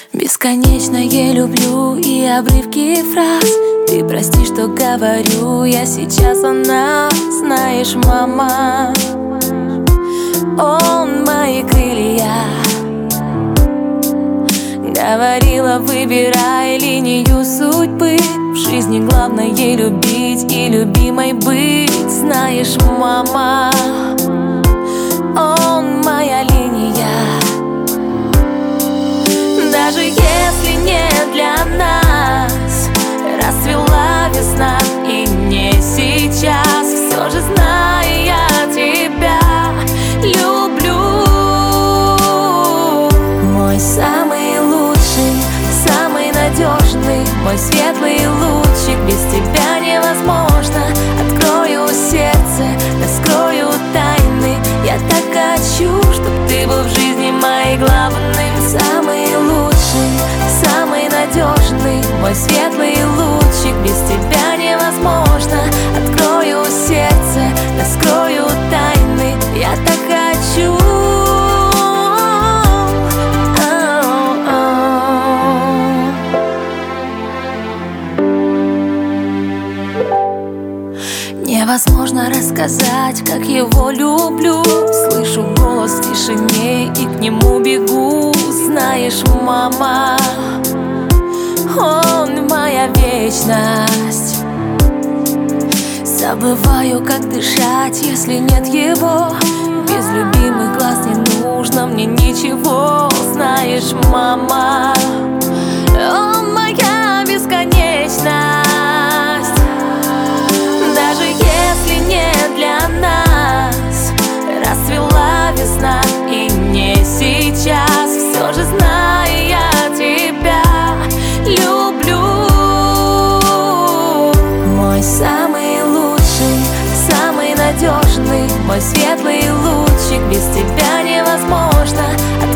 Бесконечное люблю и обрывки фраз. Ты прости, что говорю я сейчас о нас. Знаешь, мама, он мои крылья. Говорила, выбирай линию судьбы. В жизни главное любить и любимой быть. Знаешь, мама, он моя линия. Даже если не для нас расцвела весна и не сейчас, все же знаю, я тебя люблю. Мой самый лучший, самый надежный, мой светлый лучик. Без тебя невозможно. Открою сердце, раскрою тайны. Я так хочу, чтоб ты был в жизни моей главным. Самый лучший, самый надежный, мой светлый лучик. Без тебя невозможно. Открою сердце, раскрою тайны. Я так хочу. Невозможно рассказать, как его люблю. Слышу голос в тишине и к нему бегу. Знаешь, мама, он моя вечность. Забываю, как дышать, если нет его. Без любимых глаз не нужно мне ничего. Знаешь, мама, он моя бесконечность. Даже если не для нас расцвела весна и не сейчас, все же знаю, я тебя люблю. Мой самый лучший, самый надежный, мой светлый лучик. Без тебя невозможно.